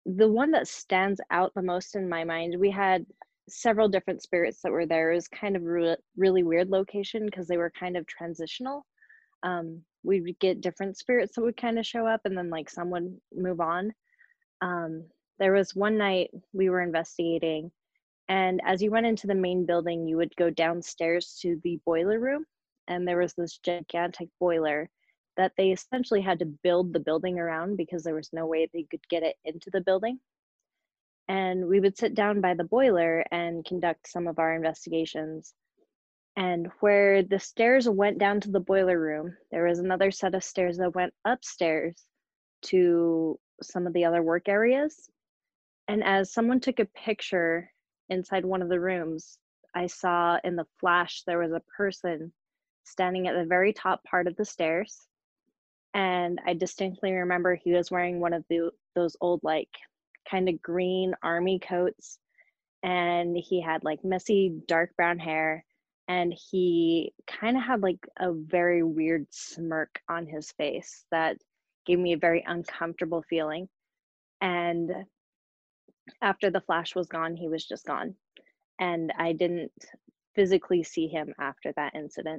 The one that stands out the most in my mind, we had several different spirits that were there. It was kind of really weird location because they were kind of transitional. We would get different spirits that would kind of show up and then like some would move on. There was one night we were investigating, and as you went into the main building, you would go downstairs to the boiler room, and there was this gigantic boiler that they essentially had to build the building around because there was no way they could get it into the building. And we would sit down by the boiler and conduct some of our investigations. And where the stairs went down to the boiler room, there was another set of stairs that went upstairs to some of the other work areas. And as someone took a picture inside one of the rooms, I saw in the flash there was a person standing at the very top part of the stairs. And I distinctly remember he was wearing one of those old, like, kind of green army coats. And he had like messy dark brown hair. And he kind of had like a very weird smirk on his face that gave me a very uncomfortable feeling. And after the flash was gone, he was just gone. And I didn't physically see him after that incident.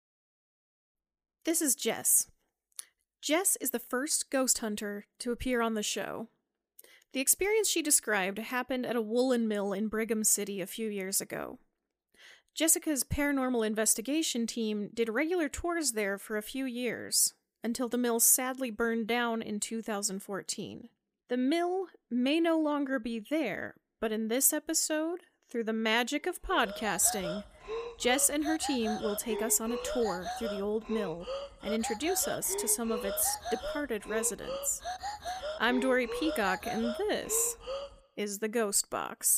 This is Jess. Jess is the first ghost hunter to appear on the show. The experience she described happened at a woolen mill in Brigham City a few years ago. Jessica's paranormal investigation team did regular tours there for a few years, until the mill sadly burned down in 2014. The mill may no longer be there, but in this episode, through the magic of podcasting, Jess and her team will take us on a tour through the old mill and introduce us to some of its departed residents. I'm Dory Peacock, and this is The Ghost Box.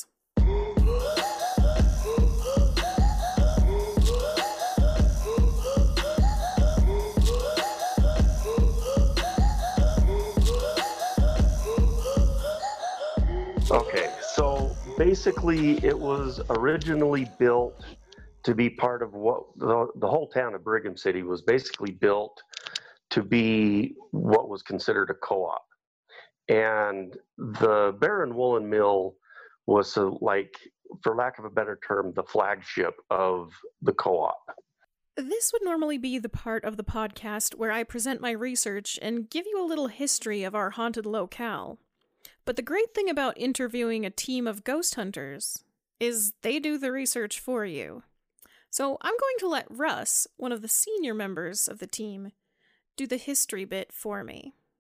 Okay, so basically it was originally built to be part of what the whole town of Brigham City was basically built to be what was considered a co-op. And the Barron Woolen Mill was like, for lack of a better term, the flagship of the co-op. This would normally be the part of the podcast where I present my research and give you a little history of our haunted locale. But the great thing about interviewing a team of ghost hunters is they do the research for you. So I'm going to let Russ, one of the senior members of the team, do the history bit for me.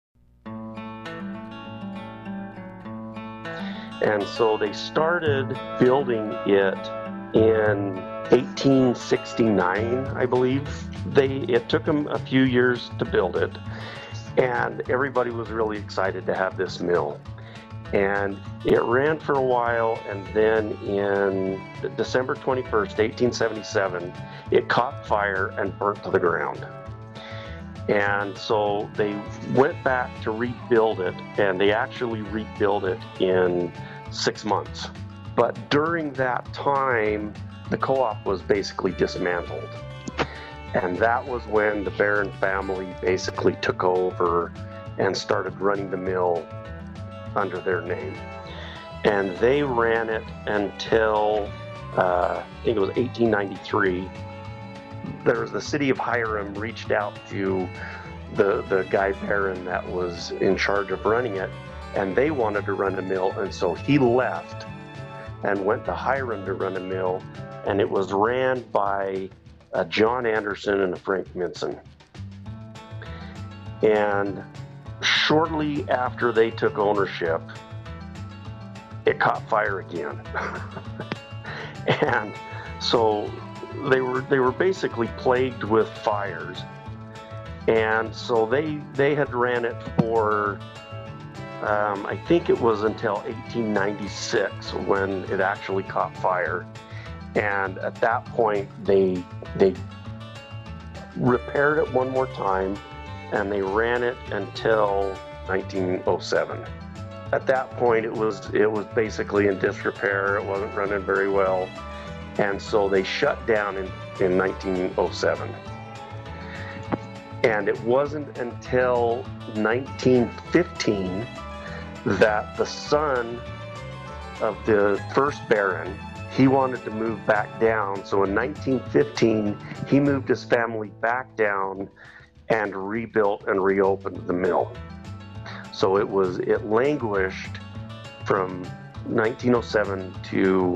And so they started building it in 1869, I believe. It took them a few years to build it, and everybody was really excited to have this mill. And it ran for a while, and then in December 21st, 1877, it caught fire and burnt to the ground. And so they went back to rebuild it, and they actually rebuilt it in 6 months. But during that time, the co-op was basically dismantled. And that was when the Barron family basically took over and started running the mill under their name. And they ran it until, I think it was 1893. There was the city of Hiram reached out to the guy Barron that was in charge of running it, and they wanted to run a mill, and so he left and went to Hiram to run a mill, and it was ran by John Anderson and Frank Minson. And shortly after they took ownership, it caught fire again. And so they were basically plagued with fires. And so they had ran it for I think it was until 1896 when it actually caught fire. And at that point they repaired it one more time, and they ran it until 1907. At that point, it was basically in disrepair. It wasn't running very well, and so they shut down in 1907. And it wasn't until 1915 that the son of the first Baron, he wanted to move back down. So in 1915, he moved his family back down and rebuilt and reopened the mill. So it languished from 1907 to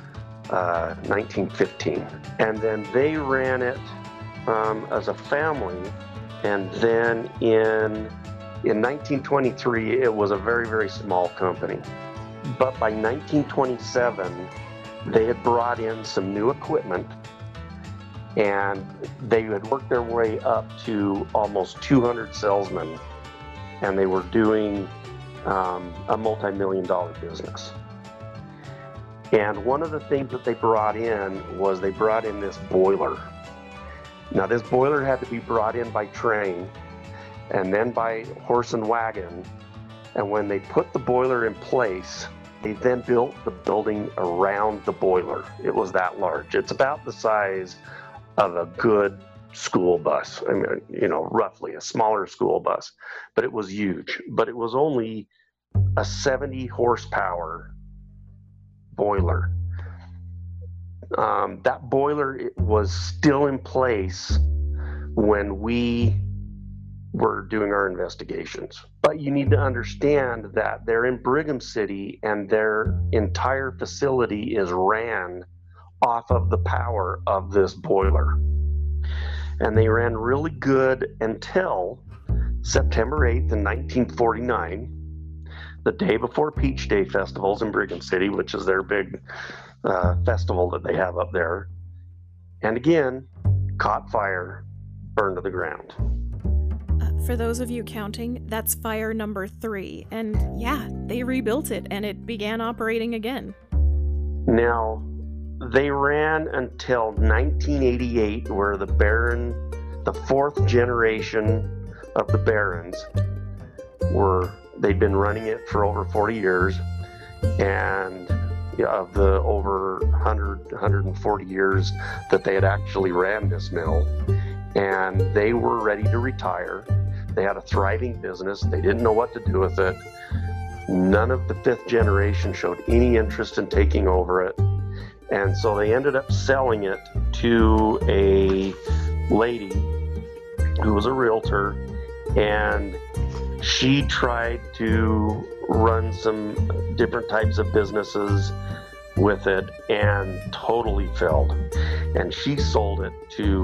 1915. And then they ran it as a family. And then in 1923, it was a very, very small company. But by 1927, they had brought in some new equipment, and they had worked their way up to almost 200 salesmen, and they were doing a multi-million-dollar business. And one of the things that they brought in was they brought in this boiler. Now, this boiler had to be brought in by train and then by horse and wagon. And when they put the boiler in place, they then built the building around the boiler. It was that large. It's about the size of a good school bus. I mean, you know, roughly a smaller school bus, but it was huge. But it was only a 70 horsepower boiler. That boiler was still in place when we were doing our investigations. But you need to understand that they're in Brigham City and their entire facility is ran off of the power of this boiler. And they ran really good until September 8th in 1949, the day before Peach Day festivals in Brigham City, which is their big festival that they have up there. And again, caught fire, burned to the ground. For those of you counting, that's fire number 3. And yeah, they rebuilt it and it began operating again. Now, they ran until 1988, where the Baron, the 4th generation of the Barons, they'd been running it for over 40 years. And of the over 140 years that they had actually ran this mill, and they were ready to retire. They had a thriving business. They didn't know what to do with it. None of the 5th generation showed any interest in taking over it. And so they ended up selling it to a lady who was a realtor, and she tried to run some different types of businesses with it and totally failed. And she sold it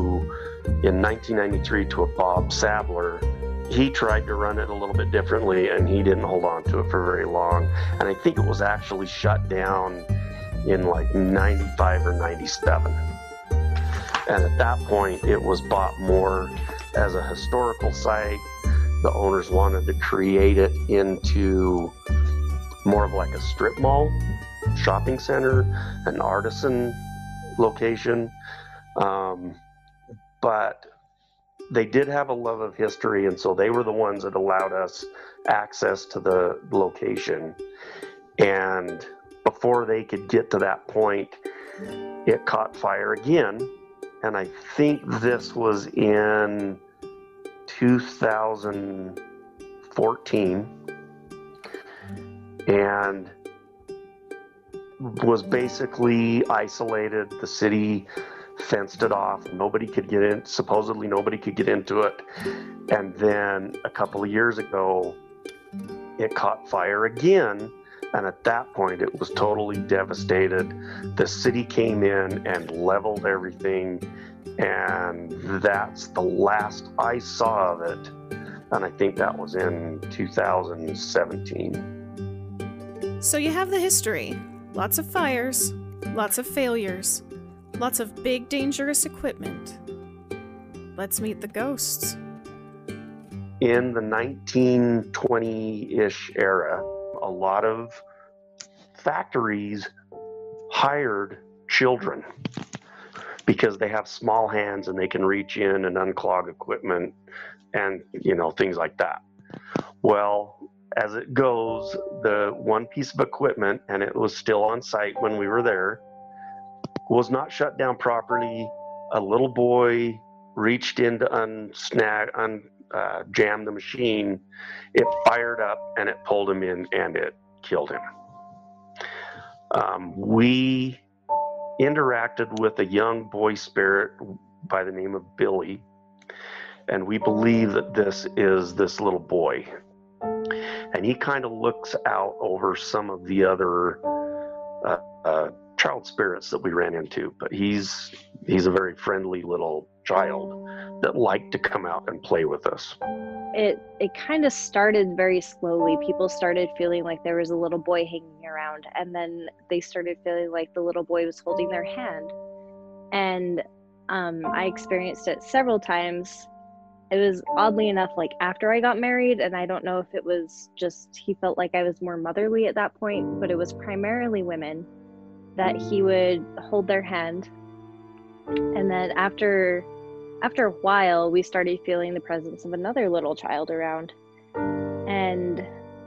in 1993 to a Bob Sabler. He tried to run it a little bit differently, and he didn't hold on to it for very long. And I think it was actually shut down in like 95 or 97. And at that point, it was bought more as a historical site. The owners wanted to create it into more of like a strip mall, shopping center, an artisan location. But they did have a love of history, and so they were the ones that allowed us access to the location. And before they could get to that point, it caught fire again. And I think this was in 2014, and was basically isolated. The city fenced it off. Nobody could get in. Supposedly nobody could get into it. And then a couple of years ago, it caught fire again. And at that point, it was totally devastated. The city came in and leveled everything. And that's the last I saw of it. And I think that was in 2017. So you have the history. Lots of fires, lots of failures, lots of big dangerous equipment. Let's meet the ghosts. In the 1920-ish era, a lot of factories hired children because they have small hands and they can reach in and unclog equipment and, things like that. Well, as it goes, the one piece of equipment, and it was still on site when we were there, was not shut down properly. A little boy reached in to jammed the machine, it fired up and it pulled him in and it killed him. We interacted with a young boy spirit by the name of Billy, and we believe that this is this little boy. And he kind of looks out over some of the other child spirits that we ran into, but he's a very friendly little child that liked to come out and play with us. It kind of started very slowly. People started feeling like there was a little boy hanging around, and then they started feeling like the little boy was holding their hand. And I experienced it several times. It was oddly enough like after I got married, and I don't know if it was just he felt like I was more motherly at that point, but it was primarily women that he would hold their hand. And then after a while, we started feeling the presence of another little child around. And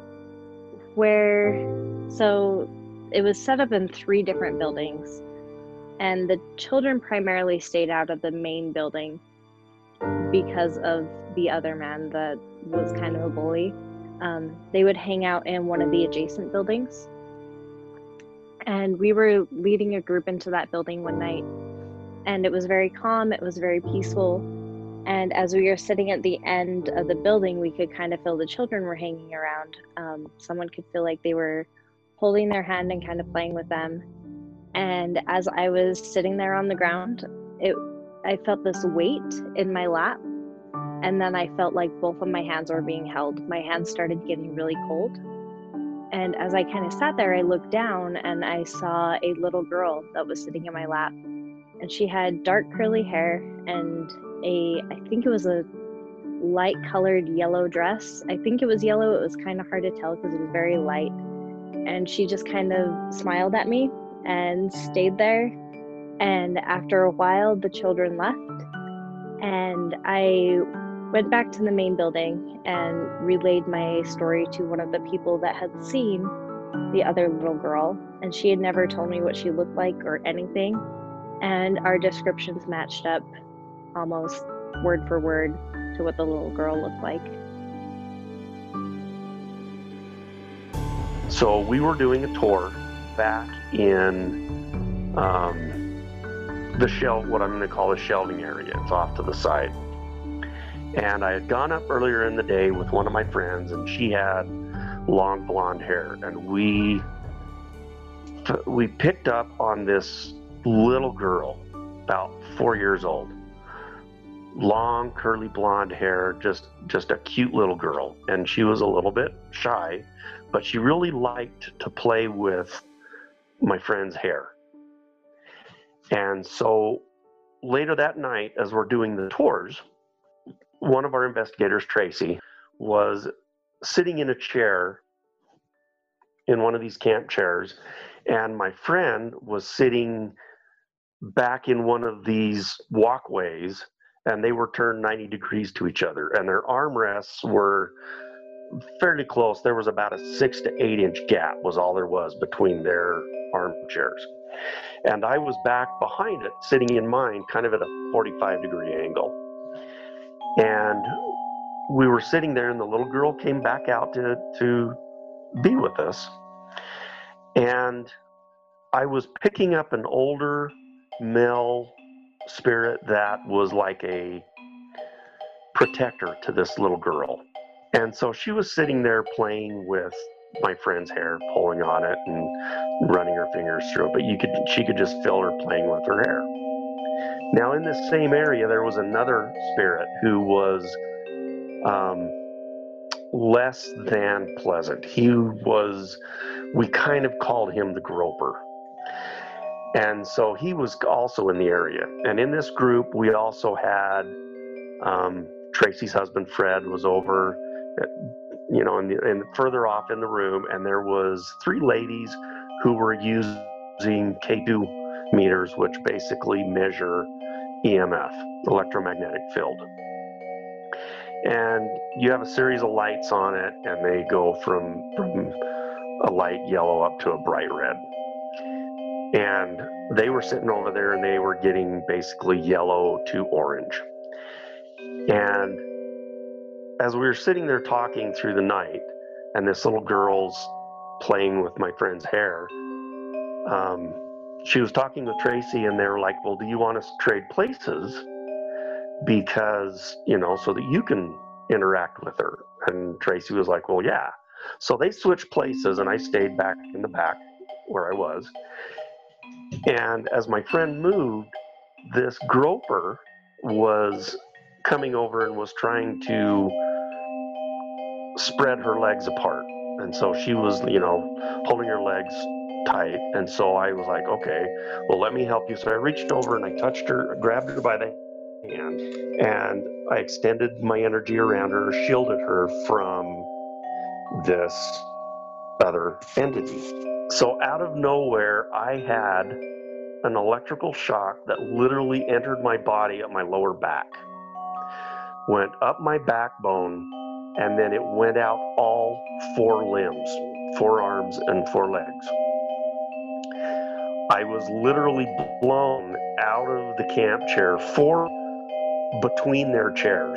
so it was set up in 3 different buildings, and the children primarily stayed out of the main building because of the other man that was kind of a bully. They would hang out in one of the adjacent buildings. And we were leading a group into that building one night, and it was very calm, it was very peaceful. And as we were sitting at the end of the building, we could kind of feel the children were hanging around. Someone could feel like they were holding their hand and kind of playing with them. And as I was sitting there on the ground, I felt this weight in my lap, and then I felt like both of my hands were being held. My hands started getting really cold. And as I kind of sat there, I looked down and I saw a little girl that was sitting in my lap. And she had dark curly hair and I think it was a light colored yellow dress. I think it was yellow. It was kind of hard to tell because it was very light. And she just kind of smiled at me and stayed there. And after a while, the children left. And I went back to the main building and relayed my story to one of the people that had seen the other little girl. And she had never told me what she looked like or anything. And our descriptions matched up almost word for word to what the little girl looked like. So we were doing a tour back in what I'm going to call a shelving area. It's off to the side. And I had gone up earlier in the day with one of my friends, and she had long blonde hair. And we picked up on this little girl, about 4 years old. Long, curly blonde hair, just a cute little girl. And she was a little bit shy, but she really liked to play with my friend's hair. And so later that night, as we're doing the tours, one of our investigators, Tracy, was sitting in a chair in one of these camp chairs, and my friend was sitting back in one of these walkways, and they were turned 90 degrees to each other, and their armrests were fairly close. There was about a 6 to 8 inch gap was all there was between their armchairs. And I was back behind it, sitting in mine, kind of at a 45-degree angle. And we were sitting there, and the little girl came back out to be with us. And I was picking up an older male spirit that was like a protector to this little girl. And so she was sitting there playing with my friend's hair, pulling on it and running her fingers through it, but she could just feel her playing with her hair. Now in this same area, there was another spirit who was less than pleasant. We kind of called him the groper. And so he was also in the area. And in this group, we also had Tracy's husband, Fred, was over, and further off in the room. And there was 3 ladies who were using K2 meters, which basically measure EMF, electromagnetic field. And you have a series of lights on it, and they go from a light yellow up to a bright red. And they were sitting over there, and they were getting basically yellow to orange. And as we were sitting there talking through the night, and this little girl's playing with my friend's hair, she was talking with Tracy, and they were like, well, do you want us to trade places? Because, so that you can interact with her. And Tracy was like, well, yeah. So they switched places, and I stayed back in the back where I was. And as my friend moved, this groper was coming over and was trying to spread her legs apart. And so she was, holding her legs tight. And so I was like, okay, well, let me help you. So I reached over and I touched her, grabbed her by the hand, and I extended my energy around her, shielded her from this other entity. So out of nowhere, I had an electrical shock that literally entered my body at my lower back, went up my backbone, and then it went out all 4 limbs, 4 arms and 4 legs. I was literally blown out of the camp chair, 4 between their chairs.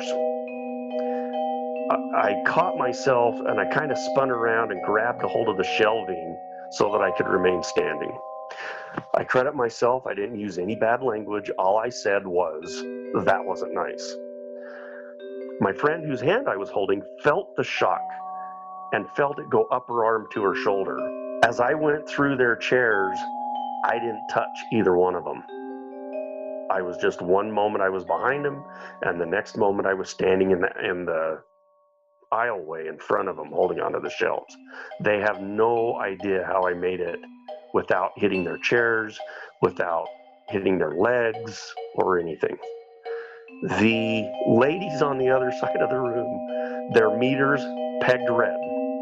I caught myself and I kind of spun around and grabbed a hold of the shelving so that I could remain standing. I credit myself, I didn't use any bad language. All I said was, that wasn't nice. My friend whose hand I was holding felt the shock and felt it go up her arm to her shoulder. As I went through their chairs, I didn't touch either one of them. I was just one moment I was behind them, and the next moment I was standing in the aisleway in front of them, holding onto the shelves. They have no idea how I made it without hitting their chairs, without hitting their legs or anything. The ladies on the other side of the room, their meters pegged red.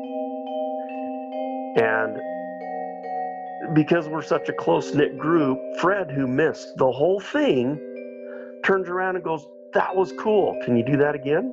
And because we're such a close-knit group, Fred, who missed the whole thing, turns around and goes, that was cool. Can you do that again?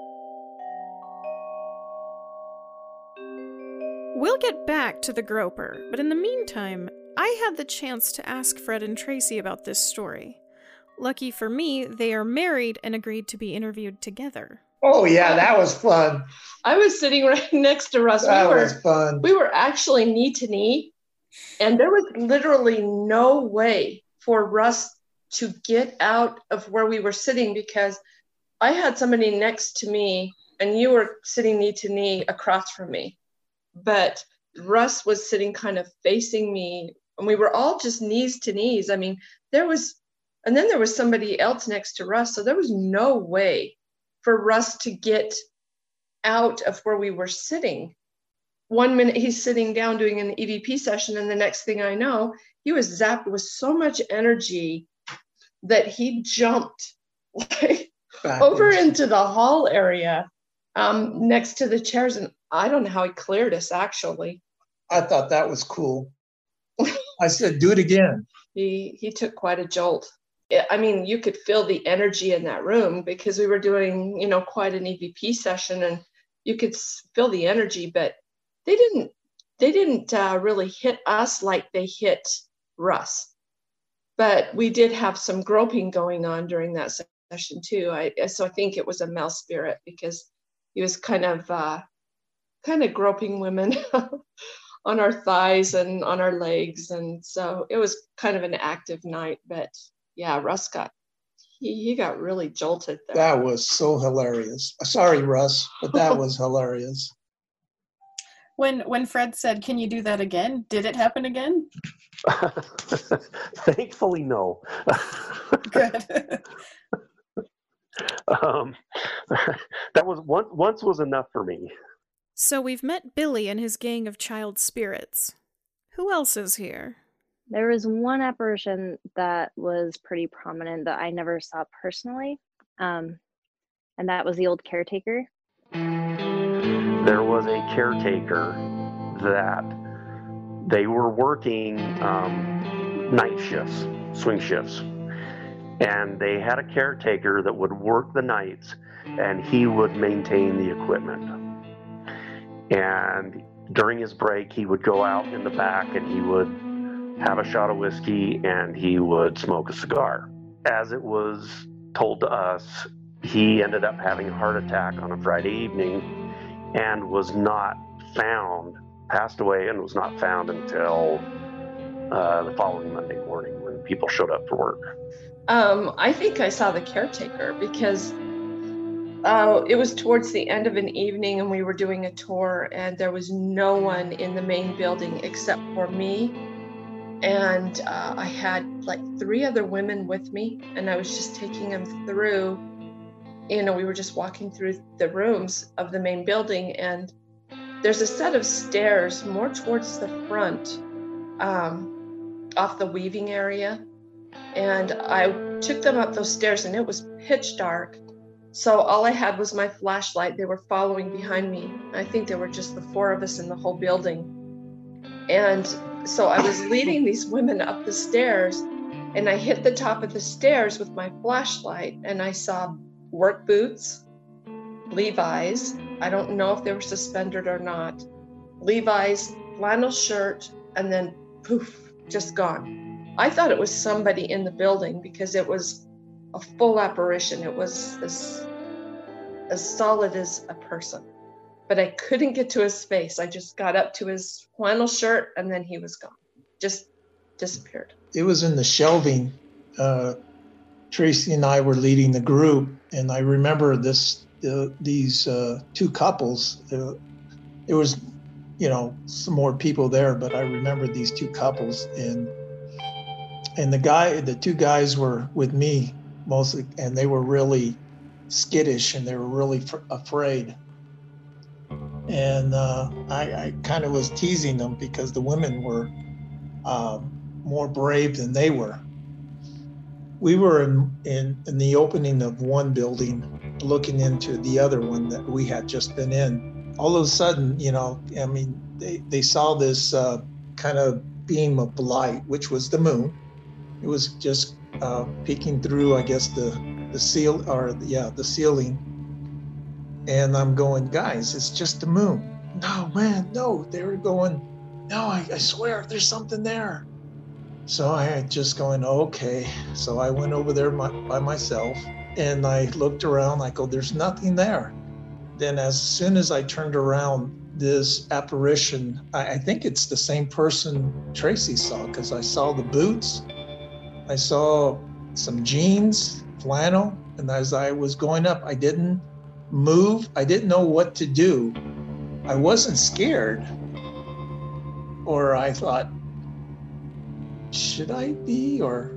We'll get back to the groper, but in the meantime, I had the chance to ask Fred and Tracy about this story. Lucky for me, they are married and agreed to be interviewed together. Oh yeah, that was fun. I was sitting right next to Russ. That was fun. We were actually knee to knee, and there was literally no way for Russ to get out of where we were sitting because I had somebody next to me and you were sitting knee to knee across from me. But Russ was sitting kind of facing me, and we were all just knees to knees. I mean, and then there was somebody else next to Russ, so there was no way for Russ to get out of where we were sitting. 1 minute he's sitting down doing an EVP session, and the next thing I know, he was zapped with so much energy that he jumped like over into the hall area next to the chairs, and I don't know how he cleared us, actually. I thought that was cool. I said, do it again. He took quite a jolt. I mean, you could feel the energy in that room because we were doing, quite an EVP session, and you could feel the energy, but they didn't really hit us like they hit Russ. But we did have some groping going on during that session too. So I think it was a male spirit because he was kind of groping women on our thighs and on our legs. And so it was kind of an active night, but yeah, Russ he got really jolted there. That was so hilarious. Sorry, Russ, but that was hilarious. When Fred said, can you do that again? Did it happen again? Thankfully, no. Good. That was once was enough for me. So we've met Billy and his gang of child spirits. Who else is here? There was one apparition that was pretty prominent that I never saw personally, and that was the old caretaker. There was a caretaker that they were working night shifts, swing shifts, and they had a caretaker that would work the nights, and he would maintain the equipment. And during his break, he would go out in the back and he would have a shot of whiskey and he would smoke a cigar. As it was told to us, he ended up having a heart attack on a Friday evening and was not found, passed away and was not found until the following Monday morning when people showed up for work. I think I saw the caretaker because it was towards the end of an evening and we were doing a tour and there was no one in the main building except for me. And I had like 3 other women with me and I was just taking them through, we were just walking through the rooms of the main building, and there's a set of stairs more towards the front off the weaving area. And I took them up those stairs and it was pitch dark. So all I had was my flashlight. They were following behind me. I think there were just the 4 of us in the whole building. And so I was leading these women up the stairs and I hit the top of the stairs with my flashlight and I saw work boots, Levi's. I don't know if they were suspended or not. Levi's, flannel shirt, and then poof, just gone. I thought it was somebody in the building because it was a full apparition. It was as solid as a person. But I couldn't get to his face. I just got up to his flannel shirt and then he was gone. Just disappeared. It was in the shelving. Tracy and I were leading the group, and I remember these 2 couples. There was, some more people there, but I remember these 2 couples, and the 2 guys were with me mostly, and they were really skittish and they were really afraid. And I kind of was teasing them because the women were more brave than they were. We were in the opening of one building, looking into the other one that we had just been in. All of a sudden, they saw this kind of beam of light, which was the moon. It was just peeking through, I guess, the ceiling. And I'm going, guys, it's just the moon. No, man, no. They were going, no, I swear, there's something there. So I just going, okay. So I went over there by myself and I looked around. I go, there's nothing there. Then as soon as I turned around, this apparition, I think it's the same person Tracy saw, because I saw the boots. I saw some jeans, flannel. And as I was going up, I didn't move. I didn't know what to do. I wasn't scared. Or I thought, should I be? Or,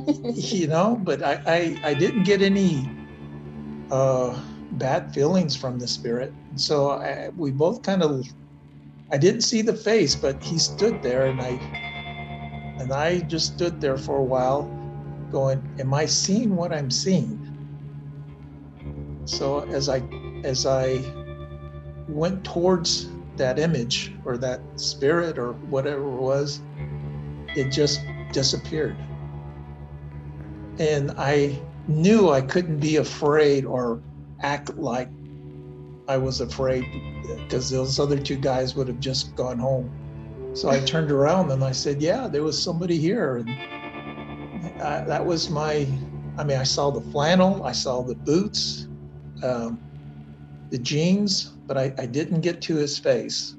but I didn't get any bad feelings from the spirit. So we both I didn't see the face, but he stood there and I just stood there for a while going, am I seeing what I'm seeing? So as I went towards that image or that spirit or whatever it was, it just disappeared. And I knew I couldn't be afraid or act like I was afraid, because those other 2 guys would have just gone home. So I turned around and I said, yeah, there was somebody here. And that was I saw the flannel, I saw the boots, the jeans, but I didn't get to his face.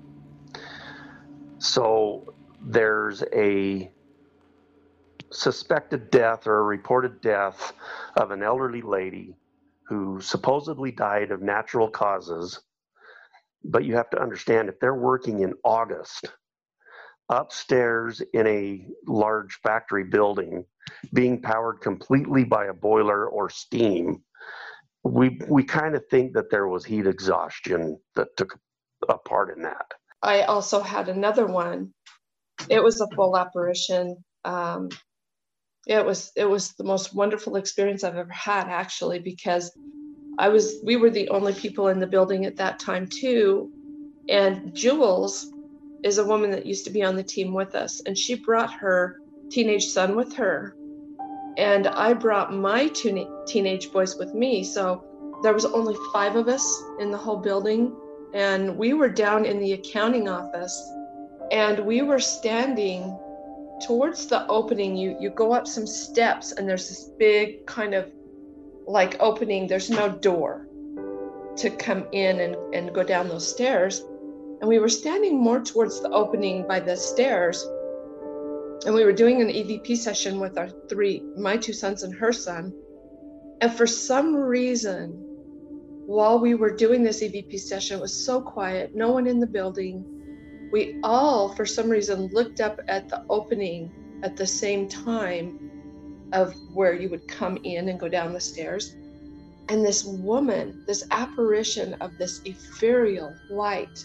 So there's a suspected death or a reported death of an elderly lady who supposedly died of natural causes. But you have to understand, if they're working in August, upstairs in a large factory building, being powered completely by a boiler or steam, we kind of think that there was heat exhaustion that took a part in that. I also had another one. It was a full apparition. It was the most wonderful experience I've ever had, actually, because we were the only people in the building at that time too. And Jules is a woman that used to be on the team with us, and she brought her teenage son with her. And I brought my 2 teenage boys with me. So there was only 5 of us in the whole building. And we were down in the accounting office, and we were standing towards the opening. You go up some steps and there's this big kind of like opening, there's no door to come in and go down those stairs. And we were standing more towards the opening by the stairs. And we were doing an EVP session with my 2 sons and her son. And for some reason, while we were doing this EVP session, it was so quiet, no one in the building. We all, for some reason, looked up at the opening at the same time of where you would come in and go down the stairs. And this woman, this apparition of this ethereal white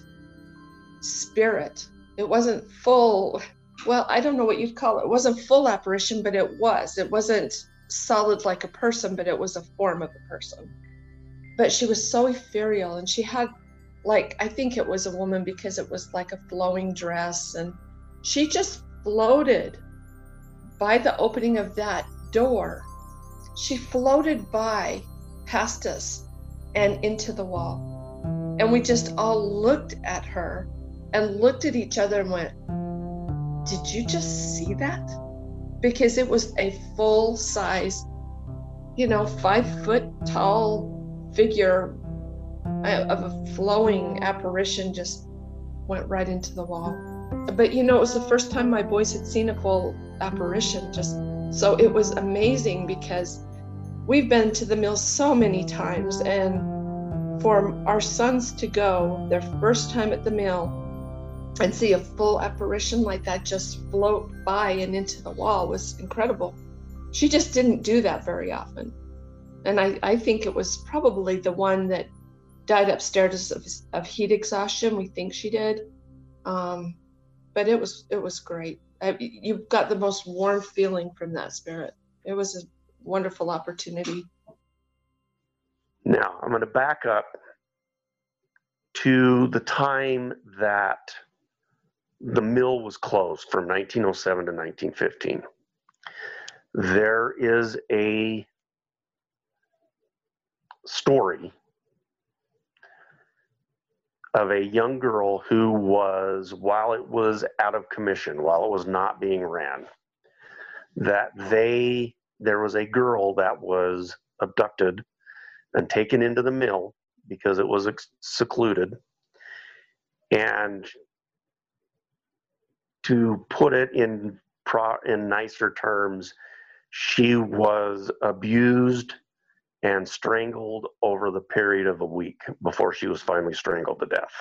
spirit, it wasn't full, well, I don't know what you'd call it. It wasn't full apparition, but it wasn't solid like a person, but it was a form of a person. But she was so ethereal, and she had, like, I think it was a woman because it was like a flowing dress, and she just floated by the opening of that door. She floated by past us and into the wall. And we just all looked at her and looked at each other and went, did you just see that? Because it was a full size, 5 foot tall figure of a flowing apparition, just went right into the wall. But it was the first time my boys had seen a full apparition, so it was amazing, because we've been to the mill so many times, and for our sons to go their first time at the mill and see a full apparition like that just float by and into the wall was incredible. She just didn't do that very often. And I think it was probably the one that died upstairs of heat exhaustion. We think she did. But it was great. You got the most warm feeling from that spirit. It was a wonderful opportunity. Now, I'm going to back up to the time that the mill was closed from 1907 to 1915. There is a story of a young girl who was, while it was out of commission, while it was not being ran, that there was a girl that was abducted and taken into the mill because it was secluded. And to put it in nicer terms, she was abused and strangled over the period of a week before she was finally strangled to death.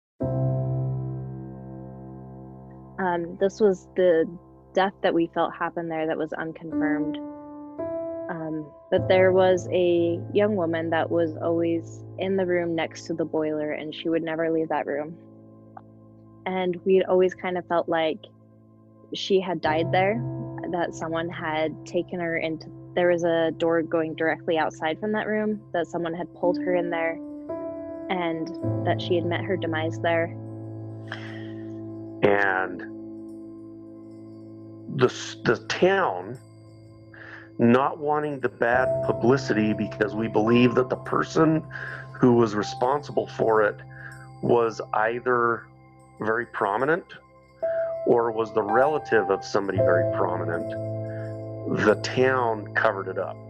This was the death that we felt happened there that was unconfirmed. But there was a young woman that was always in the room next to the boiler, and she would never leave that room. And we'd always kind of felt like she had died there, that someone had taken her into, there was a door going directly outside from that room, that someone had pulled her in there, and that she had met her demise there. And the town, not wanting the bad publicity, because we believe that the person who was responsible for it was either very prominent or was the relative of somebody very prominent, the town covered it up.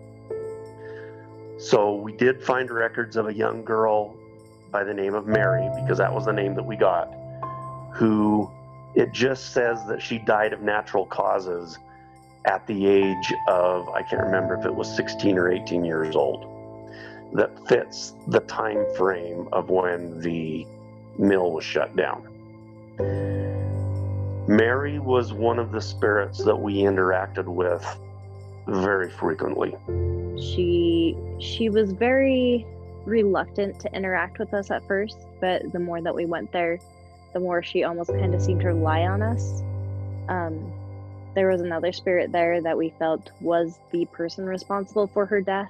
So we did find records of a young girl by the name of Mary, because that was the name that we got, who, it just says that she died of natural causes at the age of, I can't remember if it was 16 or 18 years old. That fits the time frame of when the mill was shut down. Mary was one of the spirits that we interacted with very frequently. She was very reluctant to interact with us at first, but the more that we went there, the more she almost kind of seemed to rely on us. There was another spirit there that we felt was the person responsible for her death.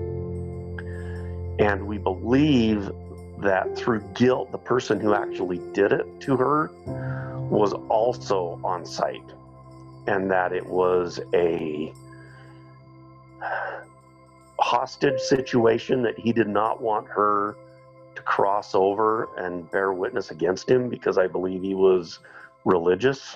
And we believe that through guilt, the person who actually did it to her was also on site, and that it was a hostage situation, that he did not want her to cross over and bear witness against him, because I believe he was religious.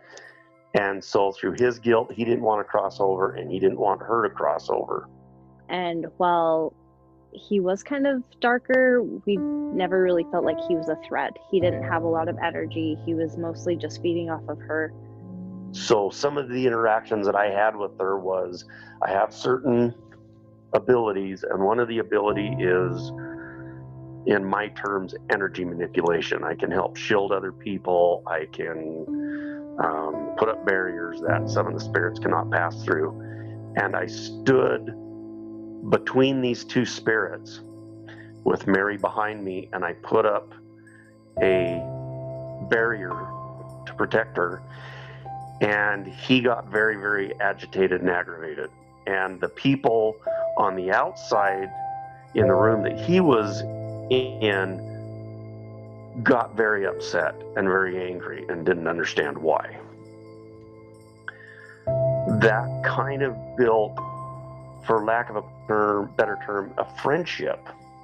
And so through his guilt, he didn't want to cross over, and he didn't want her to cross over. And while he was kind of darker, we never really felt like he was a threat. He didn't have a lot of energy. He was mostly just feeding off of her. So some of the interactions that I had with her was, I have certain abilities, and one of the ability is, in my terms, energy manipulation. I can help shield other people. I can put up barriers that some of the spirits cannot pass through. And I stood between these two spirits with Mary behind me, and I put up a barrier to protect her. And he got very, very agitated and aggravated. And the people on the outside in the room that he was in got very upset and very angry and didn't understand why. That kind of built, for lack of a better term, a friendship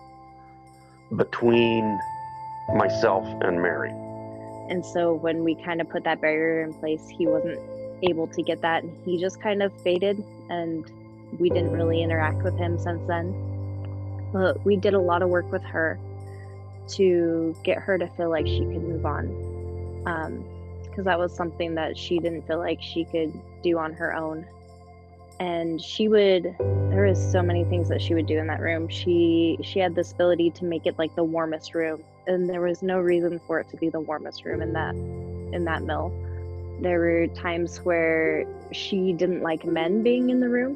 between myself and Mary. And so when we kind of put that barrier in place, he wasn't able to get that, and he just kind of faded, and we didn't really interact with him since then. But we did a lot of work with her to get her to feel like she could move on, because that was something that she didn't feel like she could do on her own. And there was so many things that she would do in that room. She had this ability to make it like the warmest room, and there was no reason for it to be the warmest room in that mill. There were times where she didn't like men being in the room.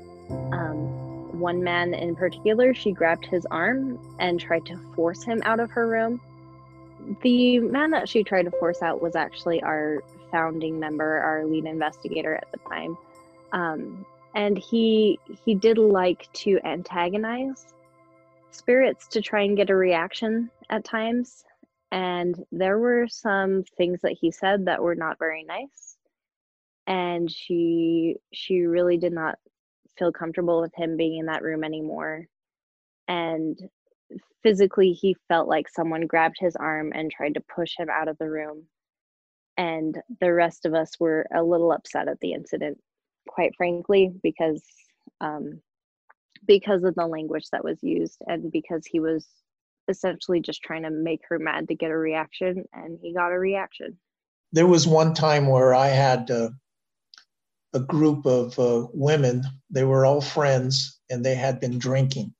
One man in particular, she grabbed his arm and tried to force him out of her room. The man that she tried to force out was actually our founding member, our lead investigator at the time. And he did like to antagonize spirits to try and get a reaction at times. And there were some things that he said that were not very nice. And she really did not feel comfortable with him being in that room anymore. And physically, he felt like someone grabbed his arm and tried to push him out of the room. And the rest of us were a little upset at the incident, quite frankly, because of the language that was used, and because he was essentially just trying to make her mad to get a reaction, and he got a reaction. There was one time where I had a group of women. They were all friends, and they had been drinking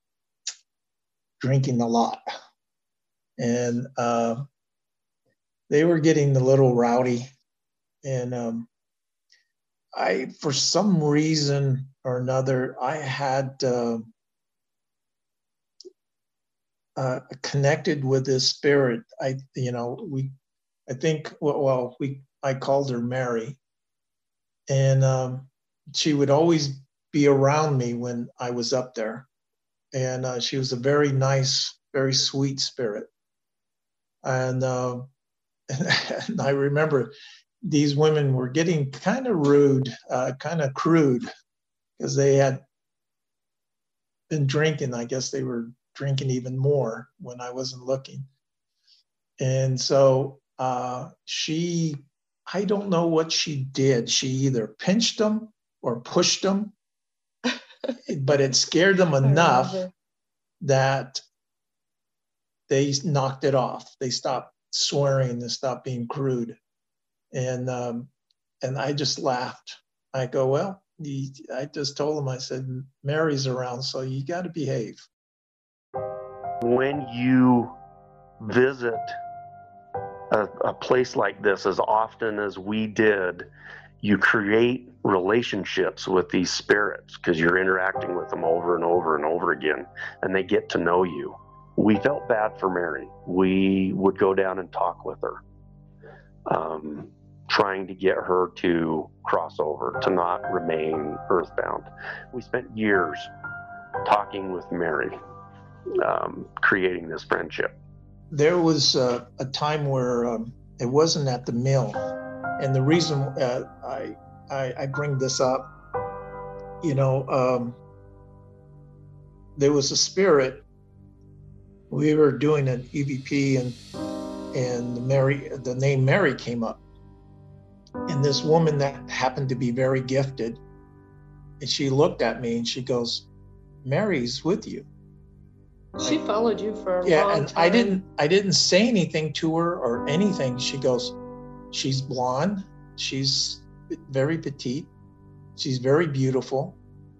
a lot. And they were getting a little rowdy. And for some reason or another, I had connected with this spirit. I called her Mary, and she would always be around me when I was up there. And she was a very nice, very sweet spirit. And I remember these women were getting kind of rude, kind of crude, because they had been drinking. I guess they were drinking even more when I wasn't looking. And so I don't know what she did. She either pinched them or pushed them, but it scared them enough that they knocked it off. They stopped swearing, they stopped being crude. And I just laughed. I go, well, I just told them, I said, Mary's around, so you got to behave. When you visit a place like this as often as we did, you create relationships with these spirits because you're interacting with them over and over and over again, and they get to know you. We felt bad for Mary. We would go down and talk with her, trying to get her to cross over, to not remain earthbound. We spent years talking with Mary, creating this friendship. There was a time where it wasn't at the mill. And the reason I bring this up, there was a spirit. We were doing an EVP, and the name Mary came up. And this woman that happened to be very gifted, and she looked at me and she goes, Mary's with you. She followed you for a Yeah, long and time. I didn't say anything to her or anything. She goes, she's blonde, she's very petite, she's very beautiful,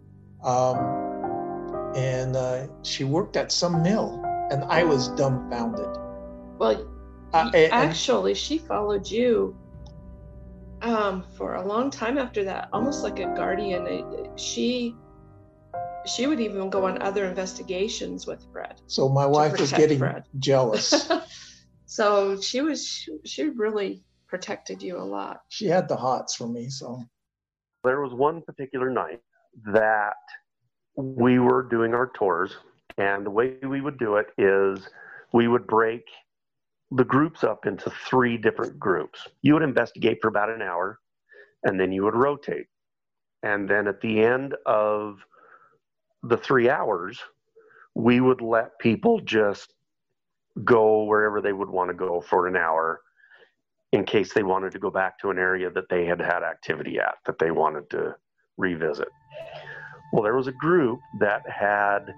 and she worked at some mill, and I was dumbfounded. Well, actually, she followed you for a long time after that, almost like a guardian. She would even go on other investigations with Fred. So my wife was getting Fred. Jealous. So she really protected you a lot. She had the hots for me. So there was one particular night that we were doing our tours, and the way we would do it is we would break the groups up into 3 different groups. You would investigate for about an hour, and then you would rotate. And then at the end of the 3 hours, we would let people just go wherever they would want to go for an hour in case they wanted to go back to an area that they had activity at, that they wanted to revisit. Well, there was a group that had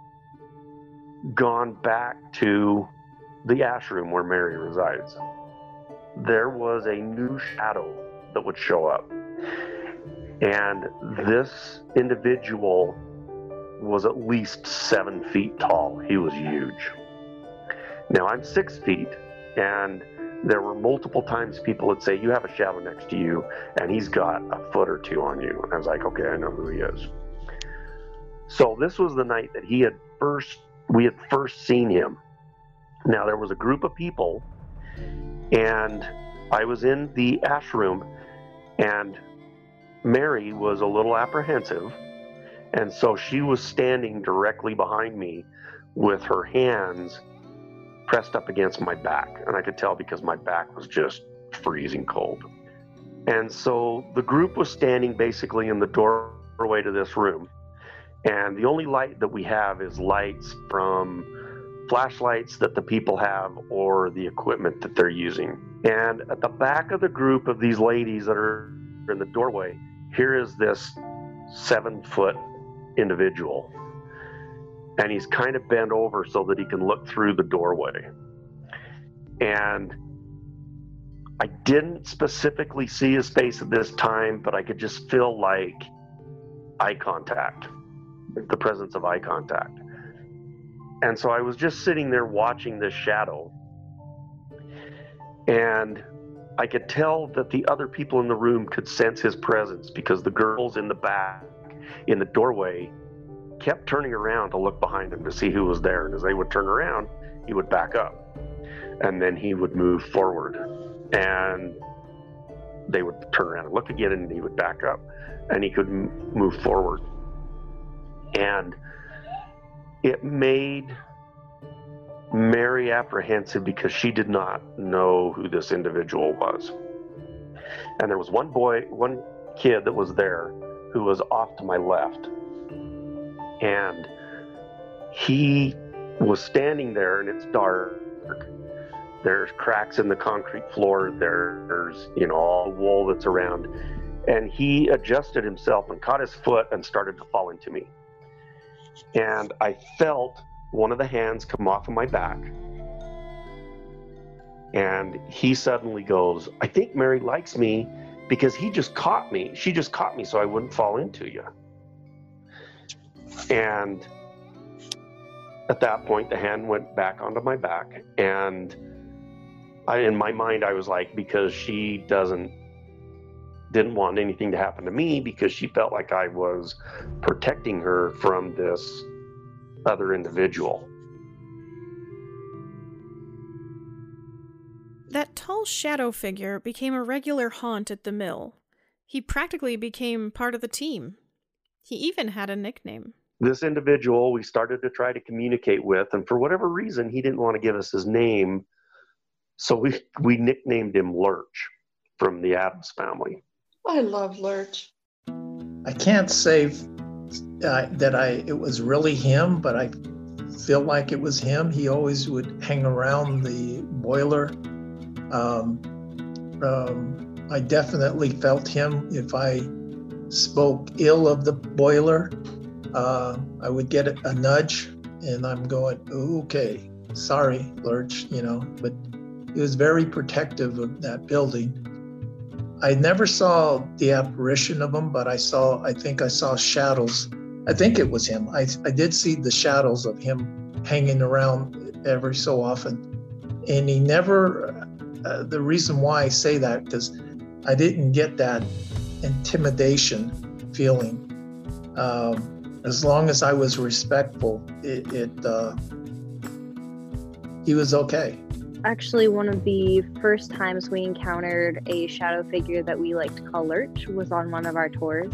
gone back to the ash room where Mary resides. There was a new shadow that would show up. And this individual was at least 7 feet tall. He was huge. Now I'm 6 feet, and there were multiple times people would say, you have a shadow next to you, and he's got a foot or 2 on you. And I was like, okay, I know who he is. So this was the night that we had first seen him. Now there was a group of people, and I was in the ash room, and Mary was a little apprehensive. And so she was standing directly behind me with her hands pressed up against my back. And I could tell because my back was just freezing cold. And so the group was standing basically in the doorway to this room. And the only light that we have is lights from flashlights that the people have or the equipment that they're using. And at the back of the group of these ladies that are in the doorway, here is this 7-foot individual, and he's kind of bent over so that he can look through the doorway. And I didn't specifically see his face at this time, but I could just feel like eye contact, the presence of eye contact. And so I was just sitting there watching this shadow, and I could tell that the other people in the room could sense his presence because the girls in the back in the doorway kept turning around to look behind him to see who was there. And as they would turn around, he would back up, and then he would move forward, and they would turn around and look again, and he would back up, and he could move forward. And it made Mary apprehensive because she did not know who this individual was. And there was one kid that was there who was off to my left. And he was standing there, and it's dark. There's cracks in the concrete floor. There's, all the wool that's around. And he adjusted himself and caught his foot and started to fall into me. And I felt one of the hands come off of my back. And he suddenly goes, I think Mary likes me because she just caught me so I wouldn't fall into you. And at that point, the hand went back onto my back. And in my mind, I was like, because she didn't want anything to happen to me, because she felt like I was protecting her from this other individual. That tall shadow figure became a regular haunt at the mill. He practically became part of the team. He even had a nickname. This individual we started to try to communicate with, and for whatever reason, he didn't want to give us his name, so we nicknamed him Lurch from the Addams Family. I love Lurch. I can't say that it was really him, but I feel like it was him. He always would hang around the boiler. I definitely felt him if I spoke ill of the boiler. I would get a nudge, and I'm going, okay, sorry, Lurch, but he was very protective of that building. I never saw the apparition of him, but I think I saw shadows. I think it was him. I did see the shadows of him hanging around every so often. And he never, the reason why I say that, because I didn't get that intimidation feeling. As long as I was respectful, he was okay. Actually, one of the first times we encountered a shadow figure that we like to call Lurch was on one of our tours.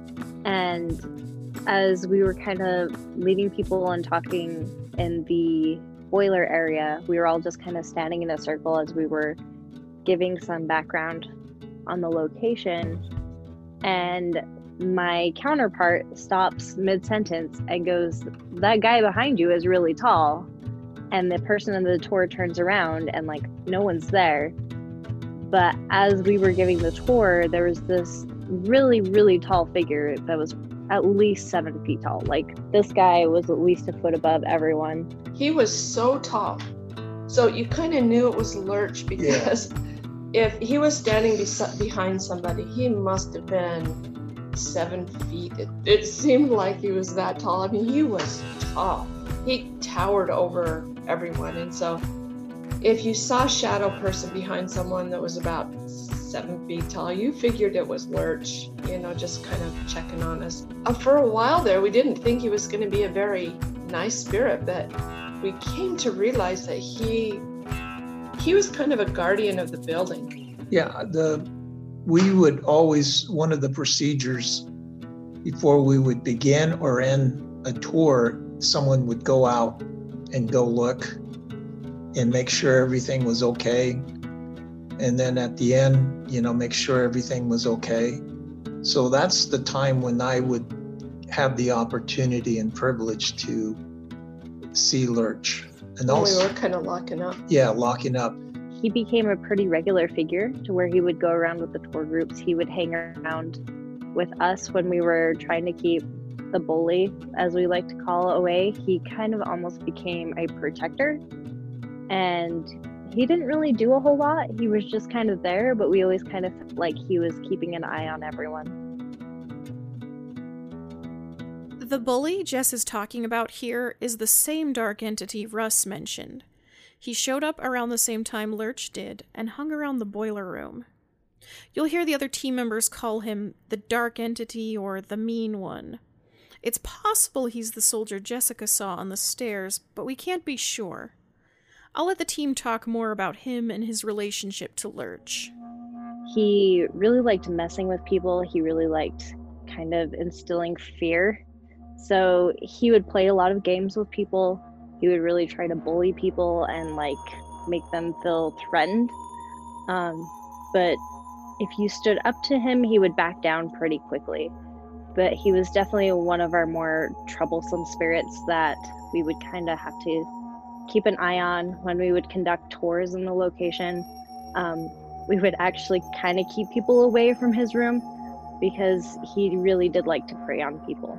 And as we were kind of leading people and talking in the boiler area, we were all just kind of standing in a circle as we were giving some background on the location. And my counterpart stops mid-sentence and goes, "That guy behind you is really tall." And the person in the tour turns around and like no one's there. But as we were giving the tour, there was this really, really tall figure that was at least 7 feet tall. Like this guy was at least a foot above everyone. He was so tall. So you kind of knew it was Lurch because if he was standing behind somebody, he must have been 7 feet. It seemed like he was that tall. I mean, he was tall. He towered over everyone. And so if you saw a shadow person behind someone that was about 7 feet tall, you figured it was Lurch, just kind of checking on us. For a while there, we didn't think he was going to be a very nice spirit, but we came to realize that he was kind of a guardian of the building. Yeah, we would always, one of the procedures before we would begin or end a tour, someone would go out and go look and make sure everything was okay. And then at the end, make sure everything was okay. So that's the time when I would have the opportunity and privilege to see Lurch. And also, we were kind of locking up. Yeah, locking up. He became a pretty regular figure to where he would go around with the tour groups. He would hang around with us when we were trying to keep the bully, as we like to call, away. He kind of almost became a protector, and he didn't really do a whole lot. He was just kind of there, but we always kind of felt like he was keeping an eye on everyone. The bully Jess is talking about here is the same dark entity Russ mentioned. He showed up around the same time Lurch did and hung around the boiler room. You'll hear the other team members call him the dark entity or the mean one. It's possible he's the soldier Jessica saw on the stairs, but we can't be sure. I'll let the team talk more about him and his relationship to Lurch. He really liked messing with people. He really liked kind of instilling fear. So he would play a lot of games with people. He would really try to bully people and make them feel threatened. But if you stood up to him, he would back down pretty quickly. But he was definitely one of our more troublesome spirits that we would kind of have to keep an eye on when we would conduct tours in the location. We would actually kind of keep people away from his room because he really did like to prey on people.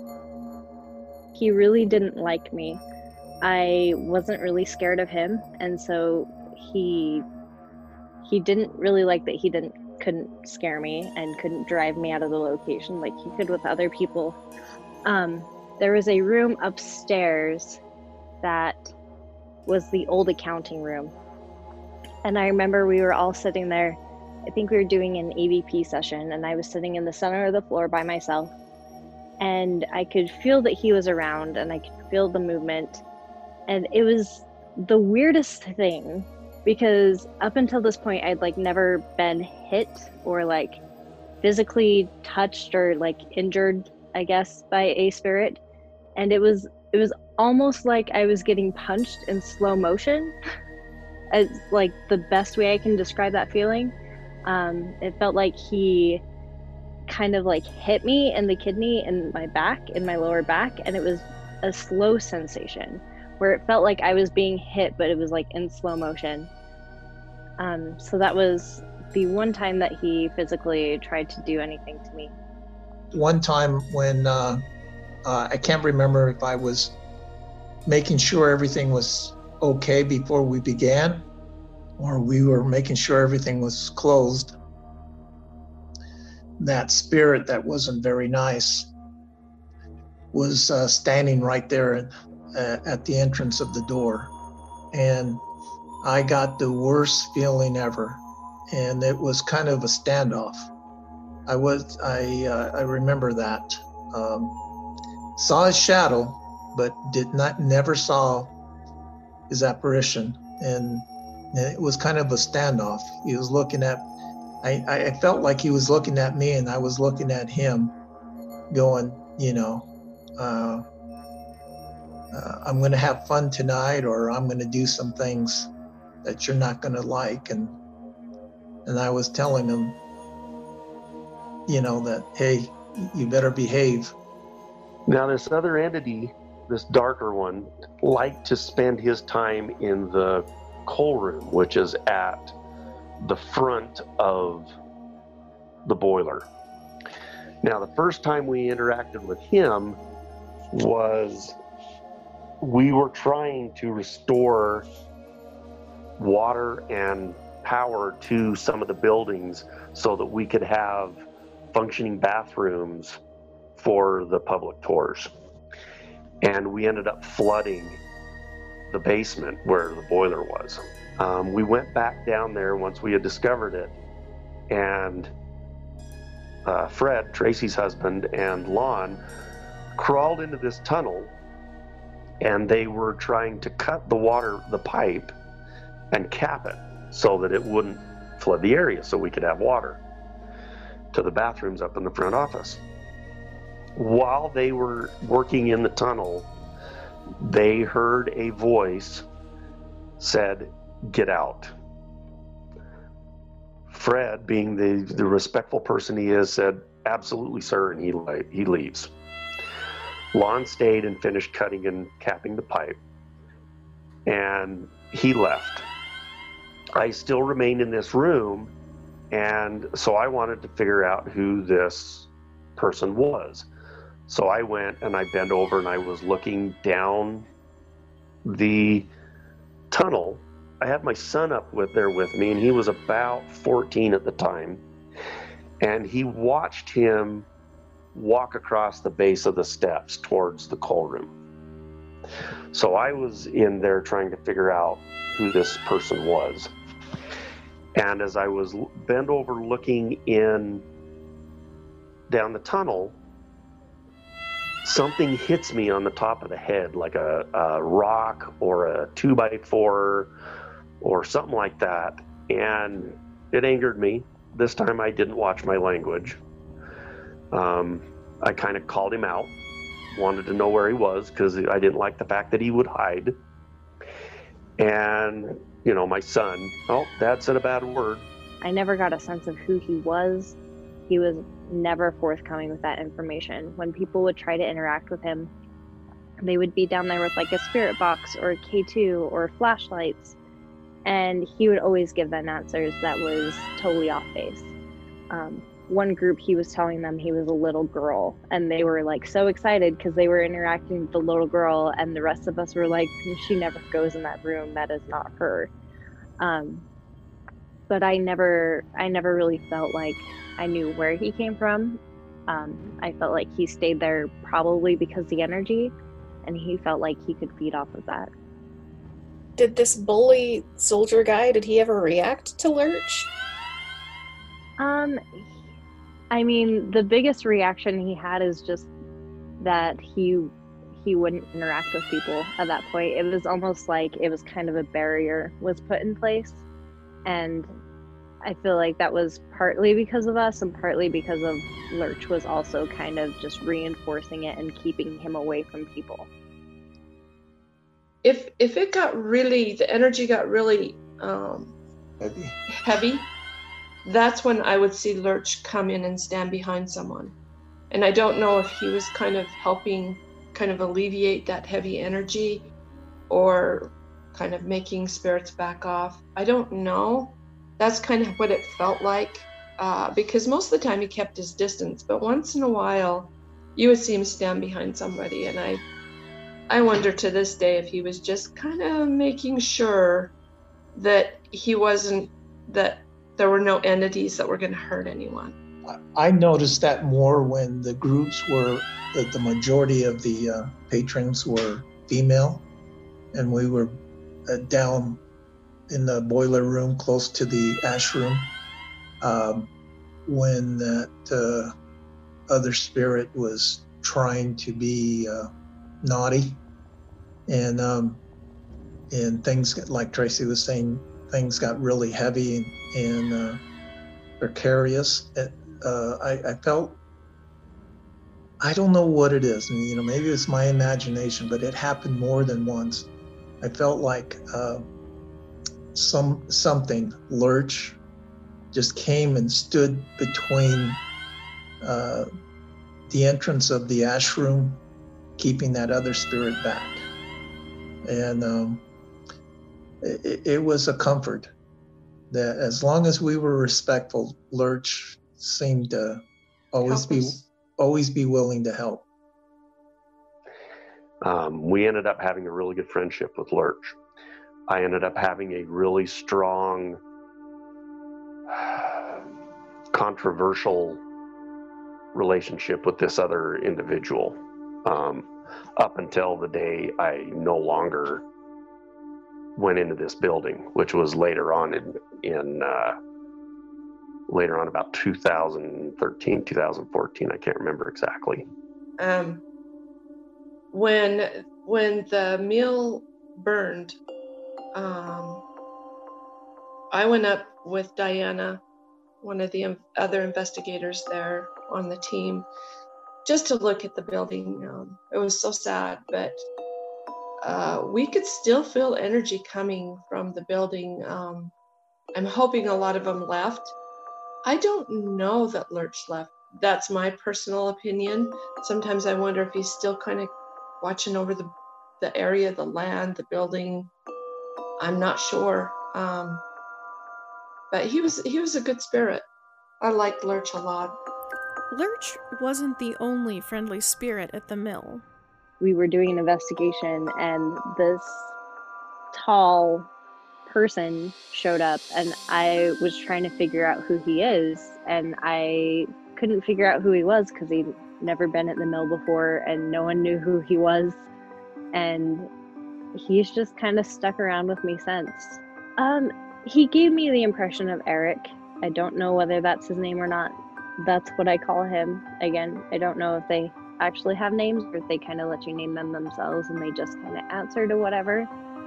He really didn't like me. I wasn't really scared of him, and so he didn't really like that he couldn't scare me and couldn't drive me out of the location like he could with other people. There was a room upstairs that was the old accounting room. And I remember we were all sitting there. I think we were doing an AVP session, and I was sitting in the center of the floor by myself. And I could feel that he was around, and I could feel the movement. And it was the weirdest thing, because up until this point, I'd never been hit or physically touched or injured, I guess, by a spirit. And it was almost like I was getting punched in slow motion. It's the best way I can describe that feeling. It felt like he kind of hit me in the kidney in my back, in my lower back, and it was a slow sensation where it felt like I was being hit, but it was in slow motion. So that was the one time that he physically tried to do anything to me. One time when I can't remember if I was making sure everything was okay before we began, or we were making sure everything was closed. That spirit that wasn't very nice was standing right there at the entrance of the door. And I got the worst feeling ever. And it was kind of a standoff. I remember that. Saw his shadow, but never saw his apparition. And it was kind of a standoff. He was looking at, I felt like he was looking at me and I was looking at him going, I'm going to have fun tonight, or I'm going to do some things that you're not going to like. And I was telling him, that, hey, you better behave. Now, this other entity, this darker one, liked to spend his time in the coal room, which is at the front of the boiler. Now, the first time we interacted with him was we were trying to restore water and power to some of the buildings so that we could have functioning bathrooms for the public tours. And we ended up flooding the basement where the boiler was. We went back down there once we had discovered it, and Fred, Tracy's husband, and Lon crawled into this tunnel, and they were trying to cut the pipe and cap it so that it wouldn't flood the area so we could have water to the bathrooms up in the front office. While they were working in the tunnel, they heard a voice said, "Get out." Fred, being the respectful person he is, said, "Absolutely, sir," and he leaves. Lon stayed and finished cutting and capping the pipe, and he left. I still remained in this room, and so I wanted to figure out who this person was. So I went and I bent over and I was looking down the tunnel. I had my son up there with me, and he was about 14 at the time. And he watched him walk across the base of the steps towards the coal room. So I was in there trying to figure out who this person was. And as I was bent over looking in down the tunnel, something hits me on the top of the head, like a rock or a 2x4 or something like that. And it angered me. This time I didn't watch my language. I kind of called him out, wanted to know where he was because I didn't like the fact that he would hide. And, my son, Dad said a bad word. I never got a sense of who he was. He was never forthcoming with that information. When people would try to interact with him, they would be down there with like a spirit box or a K2 or flashlights, and he would always give them answers that was totally off base. One group, he was telling them he was a little girl, and they were like so excited because they were interacting with the little girl, and the rest of us were like, she never goes in that room, that is not her. But I never really felt like I knew where he came from. I felt like he stayed there probably because the energy, and he felt like he could feed off of that. Did this bully soldier guy, did he ever react to Lurch? I mean, the biggest reaction he had is just that he wouldn't interact with people at that point. It was almost like it was kind of a barrier was put in place. And I feel like that was partly because of us and partly because of Lurch was also kind of just reinforcing it and keeping him away from people. If it got really, the energy got really heavy, that's when I would see Lurch come in and stand behind someone. And I don't know if he was kind of helping kind of alleviate that heavy energy or kind of making spirits back off. I don't know. That's kind of what it felt like, because most of the time he kept his distance, but once in a while you would see him stand behind somebody. And I wonder to this day if he was just kind of making sure that that there were no entities that were going to hurt anyone. I noticed that more when the groups were, the majority of the patrons were female, and we were down in the boiler room close to the ash room. When that other spirit was trying to be naughty, and things, like Tracy was saying, things got really heavy and precarious. I felt, I don't know what it is, and maybe it's my imagination, but it happened more than once. I felt like something, Lurch, just came and stood between the entrance of the ash room, keeping that other spirit back. And it was a comfort that as long as we were respectful, Lurch seemed to always be willing to help. We ended up having a really good friendship with Lurch. I ended up having a really strong, controversial relationship with this other individual, up until the day I no longer went into this building, which was later on later on about 2013, 2014. I can't remember exactly. When the mill burned, I went up with Diana, one of the other investigators there on the team, just to look at the building. It was so sad, but we could still feel energy coming from the building. I'm hoping a lot of them left. I don't know that Lurch left. That's my personal opinion. Sometimes I wonder if he's still kind of watching over the area, the land, the building. I'm not sure. But he was a good spirit. I liked Lurch a lot. Lurch wasn't the only friendly spirit at the mill. We were doing an investigation, and this tall person showed up, and I was trying to figure out who he is, and I couldn't figure out who he was because he'd never been at the mill before, and no one knew who he was, and he's just kind of stuck around with me since. He gave me the impression of Eric. I don't know whether that's his name or not. That's what I call him. Again, I don't know if they actually have names or if they kind of let you name them themselves and they just kind of answer to whatever.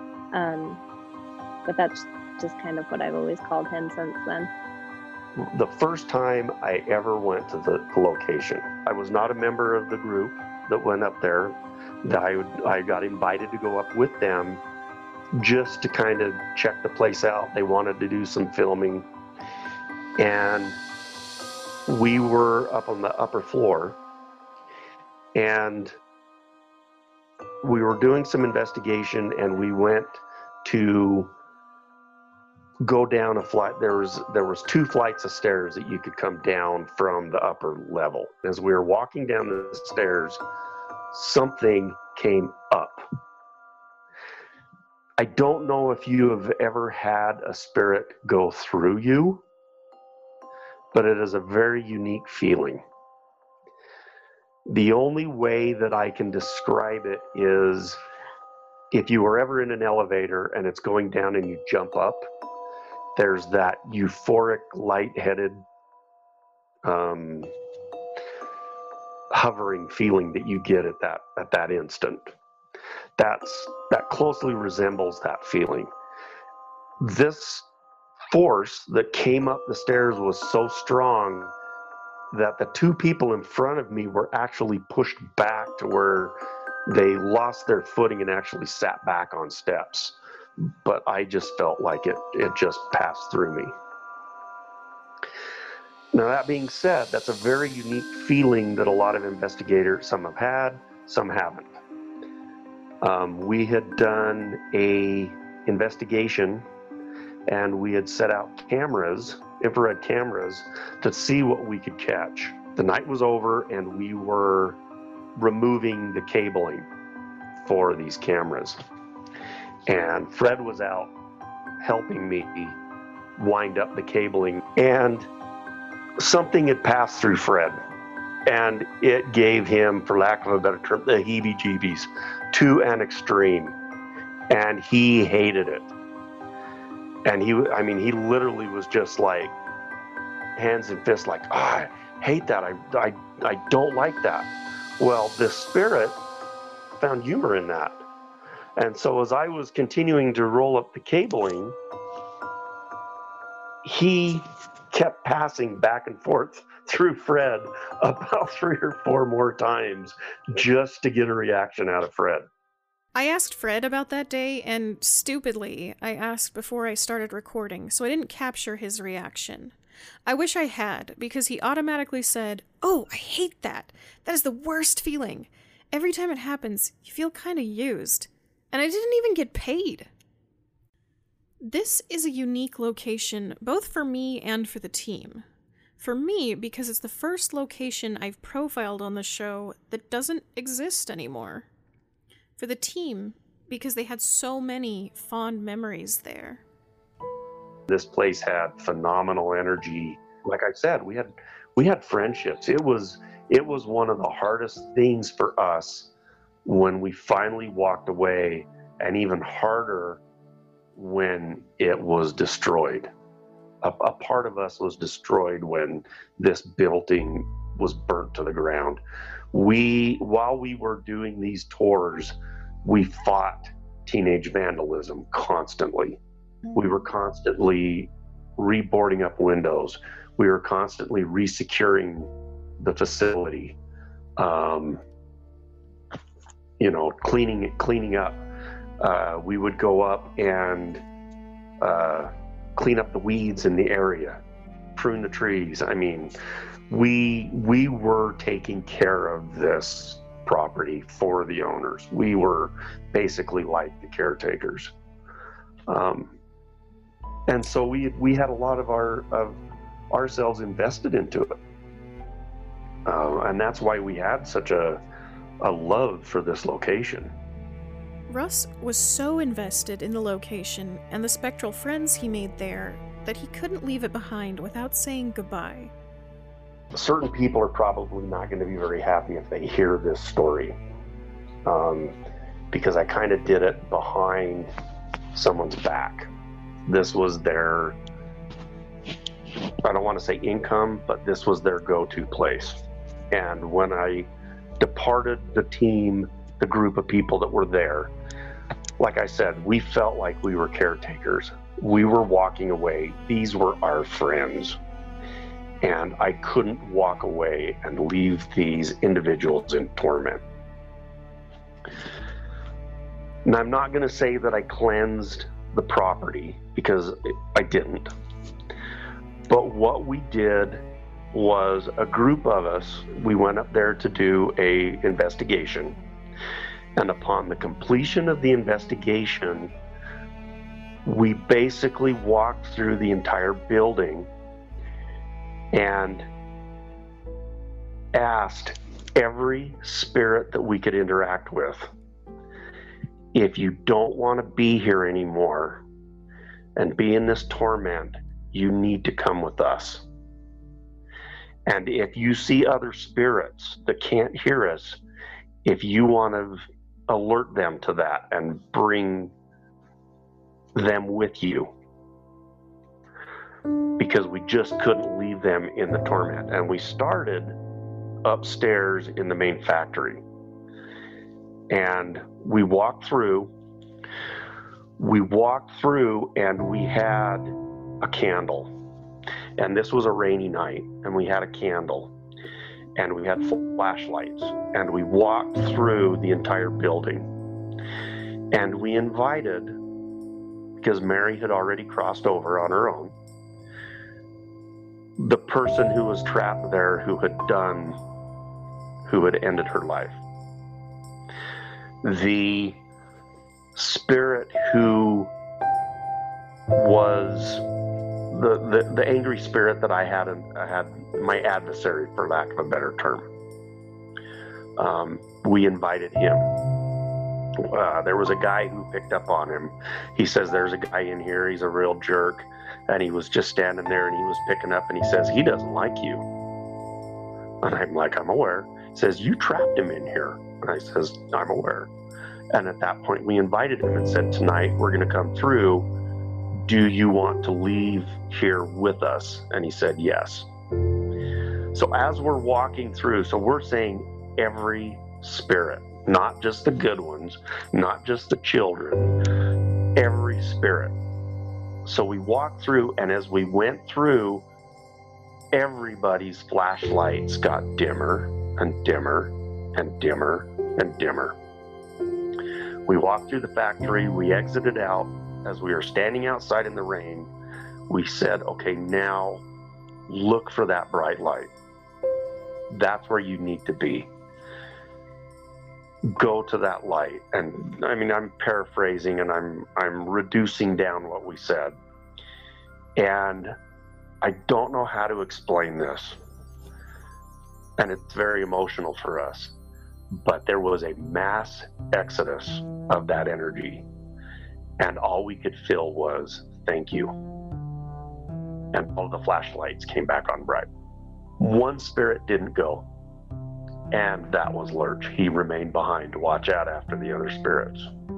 But that's just kind of what I've always called him since then. The first time I ever went to the location, I was not a member of the group that went up there. I got invited to go up with them just to kind of check the place out. They wanted to do some filming, and we were up on the upper floor, and we were doing some investigation, and we went to go down a flight. There was 2 flights of stairs that you could come down from the upper level. As we were walking down the stairs, something came up. I don't know if you have ever had a spirit go through you, but it is a very unique feeling. The only way that I can describe it is if you were ever in an elevator and it's going down and you jump up, there's that euphoric, lightheaded, hovering feeling that you get at that instant. That closely resembles that feeling. This force that came up the stairs was so strong that the 2 people in front of me were actually pushed back to where they lost their footing and actually sat back on steps. But I just felt like it just passed through me. Now, that being said, that's a very unique feeling that a lot of investigators, some have had, some haven't. We had done a investigation, and we had set out cameras, infrared cameras, to see what we could catch. The night was over, and we were removing the cabling for these cameras. And Fred was out helping me wind up the cabling, and something had passed through Fred, and it gave him, for lack of a better term, the heebie-jeebies to an extreme, and he hated it. And he literally was just like hands and fists, like, I hate that. I don't like that. Well, this spirit found humor in that. And so as I was continuing to roll up the cabling, he kept passing back and forth through Fred about 3 or 4 more times just to get a reaction out of Fred. I asked Fred about that day, and stupidly, I asked before I started recording, so I didn't capture his reaction. I wish I had, because he automatically said, "Oh, I hate that. That is the worst feeling. Every time it happens, you feel kind of used. And I didn't even get paid." This is a unique location, both for me and for the team. For me, because it's the first location I've profiled on the show that doesn't exist anymore. For the team, because they had so many fond memories there. This place had phenomenal energy. Like I said, we had friendships. It was one of the hardest things for us when we finally walked away, and even harder when it was destroyed. A part of us was destroyed when this building was burnt to the ground. While we were doing these tours, we fought teenage vandalism constantly. We were constantly reboarding up windows. We were constantly resecuring the facility, cleaning up. We would go up and clean up the weeds in the area, prune the trees. I mean, we were taking care of this property for the owners. We were basically like the caretakers. And so we had a lot of ourselves invested into it. And that's why we had such a love for this location. Russ was so invested in the location and the spectral friends he made there that he couldn't leave it behind without saying goodbye. Certain people are probably not going to be very happy if they hear this story, because I kind of did it behind someone's back. This was their, I don't want to say income, but this was their go-to place. And when I departed the team, the group of people that were there, like I said, we felt like we were caretakers. We were walking away. These were our friends. And I couldn't walk away and leave these individuals in torment. And I'm not going to say that I cleansed the property, because I didn't. But what we did was, a group of us, we went up there to do a investigation. And upon the completion of the investigation, we basically walked through the entire building and asked every spirit that we could interact with, if you don't want to be here anymore and be in this torment, you need to come with us. And if you see other spirits that can't hear us, if you want to alert them to that and bring them with you, because we just couldn't leave them in the torment. And we started upstairs in the main factory. And we walked through and we had a candle. And this was a rainy night, and we had a candle. And we had flashlights. And we walked through the entire building. And we invited, because Mary had already crossed over on her own, the person who was trapped there who had ended her life. The spirit who was the angry spirit that I had my adversary, for lack of a better term. we invited him. There was a guy who picked up on him. He says, there's a guy in here, he's a real jerk. And he was just standing there and he was picking up and he says, he doesn't like you. And I'm like, I'm aware. He says, you trapped him in here. And I says, I'm aware. And at that point, we invited him and said, tonight we're going to come through. Do you want to leave here with us? And he said, yes. So as we're walking through, so we're saying every spirit, not just the good ones, not just the children, every spirit. So we walked through, and as we went through, everybody's flashlights got dimmer and dimmer and dimmer and dimmer. We walked through the factory, we exited out. As we were standing outside in the rain, we said, okay, now look for that bright light. That's where you need to be. Go to that light. And I mean, I'm paraphrasing and I'm reducing down what we said. And I don't know how to explain this. And it's very emotional for us. But there was a mass exodus of that energy. And all we could feel was, thank you. And all the flashlights came back on bright. One spirit didn't go. And that was Lurch. He remained behind to watch out after the other spirits.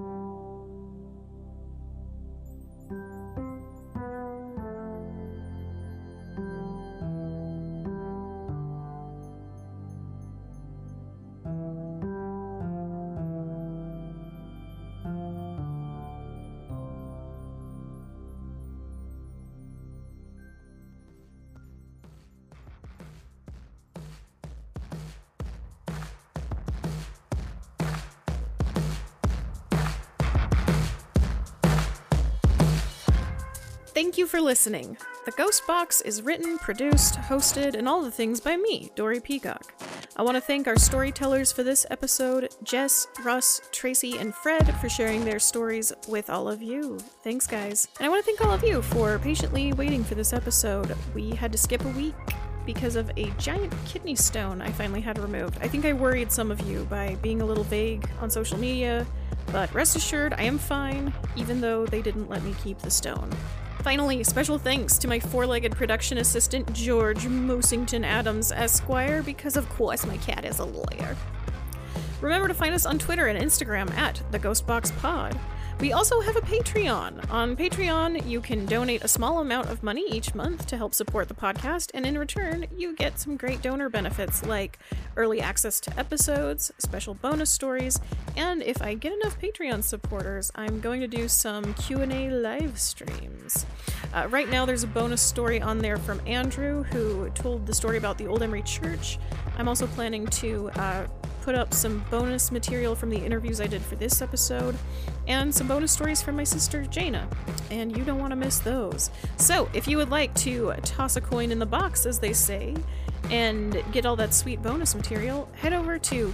Thank you for listening. The Ghost Box is written, produced, hosted, and all the things by me, Dory Peacock. I want to thank our storytellers for this episode, Jess, Russ, Tracy, and Fred, for sharing their stories with all of you. Thanks, guys. And I want to thank all of you for patiently waiting for this episode. We had to skip a week because of a giant kidney stone I finally had removed. I think I worried some of you by being a little vague on social media, but rest assured, I am fine, even though they didn't let me keep the stone. Finally, special thanks to my four-legged production assistant, George Moosington Adams, Esquire, because of course my cat is a lawyer. Remember to find us on Twitter and Instagram at TheGhostBoxPod. We also have a Patreon. On Patreon, you can donate a small amount of money each month to help support the podcast, and in return, you get some great donor benefits like early access to episodes, special bonus stories, and if I get enough Patreon supporters, I'm going to do some Q&A live streams. Right now, there's a bonus story on there from Andrew, who told the story about the Old Emery Church. I'm also planning to put up some bonus material from the interviews I did for this episode, and some bonus stories from my sister Jaina, and you don't want to miss those. So if you would like to toss a coin in the box, as they say, and get all that sweet bonus material, head over to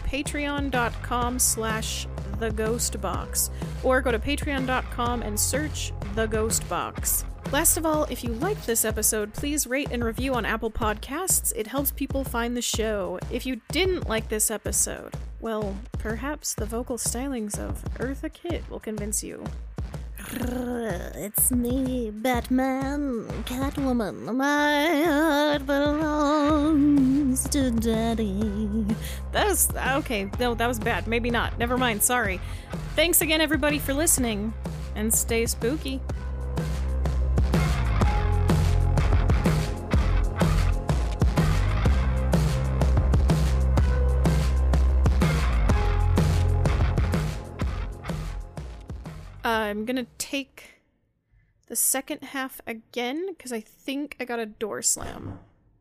patreon.com/theghostbox, or go to patreon.com and search The Ghost Box. Last of all, if you liked this episode, please rate and review on Apple Podcasts. It helps people find the show. If you didn't like this episode, well, perhaps the vocal stylings of Eartha Kitt will convince you. It's me, Batman, Catwoman. My heart belongs to Daddy. That was okay. No, that was bad. Maybe not. Never mind. Sorry. Thanks again, everybody, for listening, and stay spooky. I'm gonna take the second half again, because I think I got a door slam.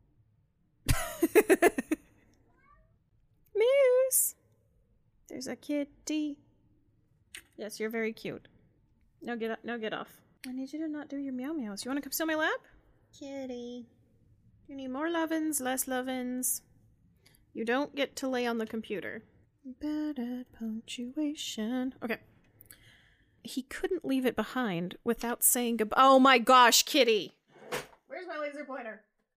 Moose! There's a kitty. Yes, you're very cute. Now get up. Now get off. I need you to not do your meow meows. You want to come sit on my lap? Kitty. You need more lovin's, less lovin's. You don't get to lay on the computer. Bad at punctuation. Okay. He couldn't leave it behind without saying goodbye. Oh my gosh, Kitty! Where's my laser pointer?